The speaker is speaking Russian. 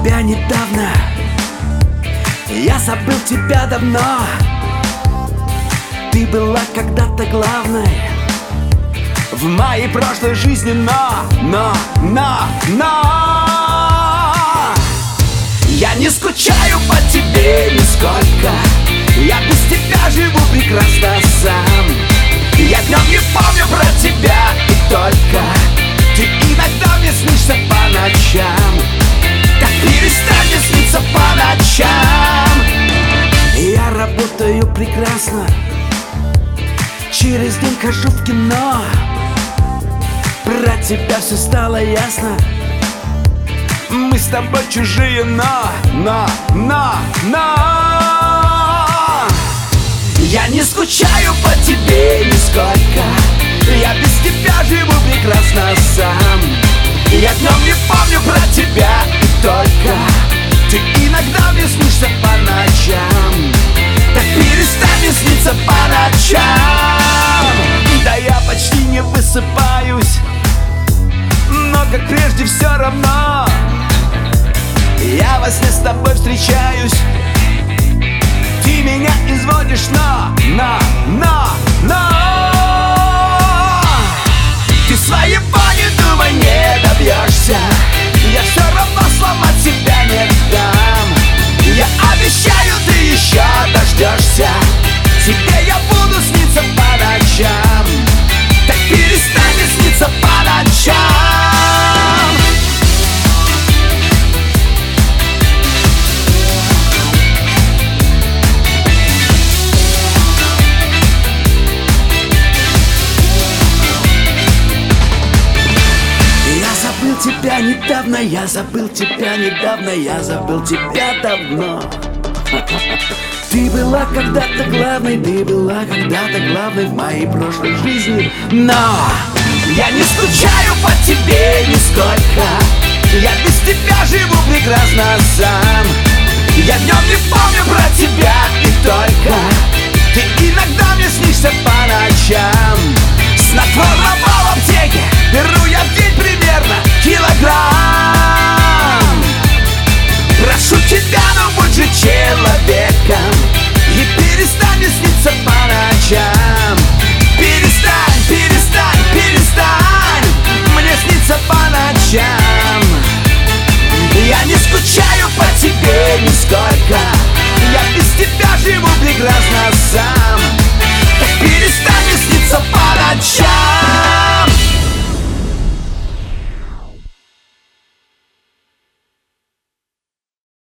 тебя недавно, я забыл тебя давно. Ты была когда-то главной в моей прошлой жизни, но я не скучаю по тебе нисколько. Я без тебя живу прекрасно сам. Я днем не помню про тебя, и только ты иногда мне снишься по ночам. Так перестань мне сниться по ночам. Я работаю прекрасно, через день хожу в кино. Про тебя все стало ясно. Мы с тобой чужие, но я не скучаю по тебе нисколько. Я без тебя живу прекрасно сам. Я днем не помню про тебя, и только ты иногда мне снишься по ночам. Так перестань мне сниться по ночам. Да я почти не высыпаюсь, но как прежде все равно я во сне с тобой встречаюсь. Ты меня изводишь, но ты своего, не думай, не добьешься. Я все равно сломать себя не дам. Я обещаю, ты еще дождешься. Тебе я буду сниться по ночам. Так перестань мне сниться по ночам. Тебя недавно, я забыл тебя недавно, я забыл тебя давно. Ты была когда-то главной, ты была когда-то главной в моей прошлой жизни. Но я не скучаю по тебе нисколько. Я без тебя живу прекрасно сам. Я днем не помню про тебя, и только ты иногда мне снишься по ночам. Снотворного в аптеке беру я в день примерно килограмм. Прошу тебя, но будь же человеком и перестань мне сниться по ночам. Перестань, перестань, перестань мне сниться по ночам. Я не скучаю по тебе нисколько.